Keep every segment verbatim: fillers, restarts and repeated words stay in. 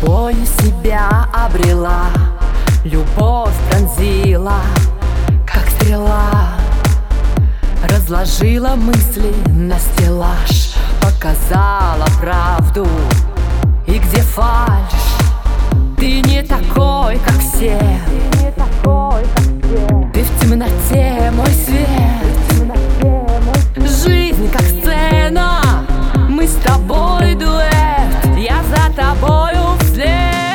тобою себя обрела, любовь пронзила, как стрела. Разложила мысли на стеллаж, показала правду и где фальшь. Ты не такой, как все, ты в темноте мой свет. Жизнь как сцена, мы с тобой дуэт, я за тобою вслед.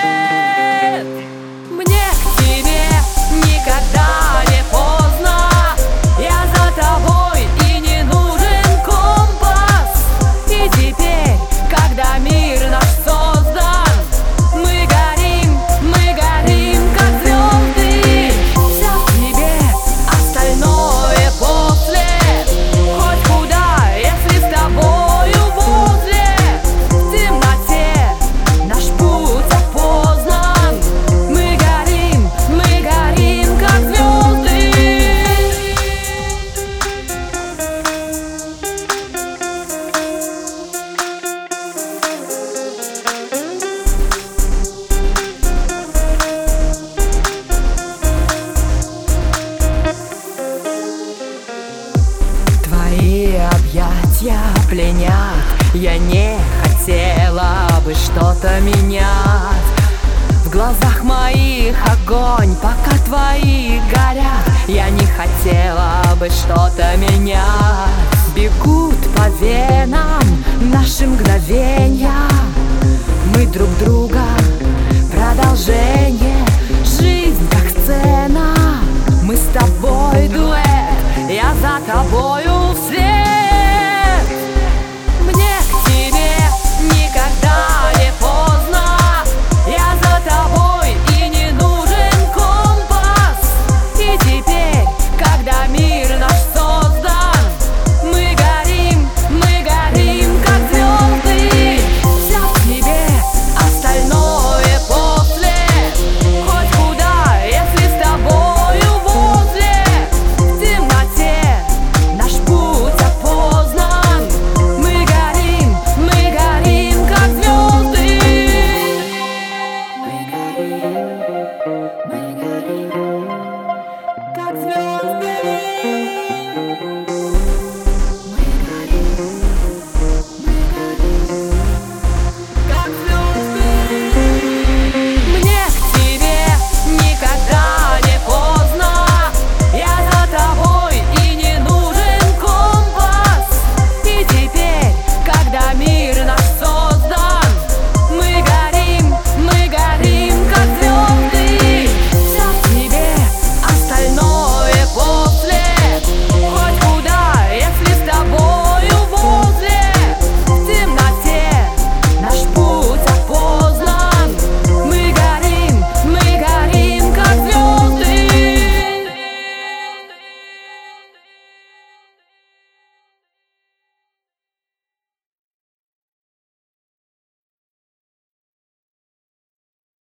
Мне к тебе никогда не поздно, я за тобой и не нужен компас. И теперь, когда мир наш создан, мы горим, мы горим, как звезды. Все в тебе, остальное после. Хоть куда, если с тобою возле. В темноте наш путь опознан. Мы горим, мы горим, как звезды. Твои объятия пленят, я не хотела бы что-то менять. В глазах моих огонь, пока твои горят, я не хотела бы что-то менять. Бегут по венам наши мгновения,